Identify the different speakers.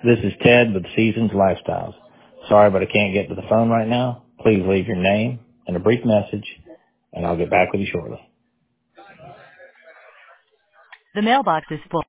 Speaker 1: This is Ted with Seasons Lifestyles. Sorry, but I can't get to the phone right now. Please leave your name and a brief message, and I'll get back with you shortly.
Speaker 2: The mailbox is full.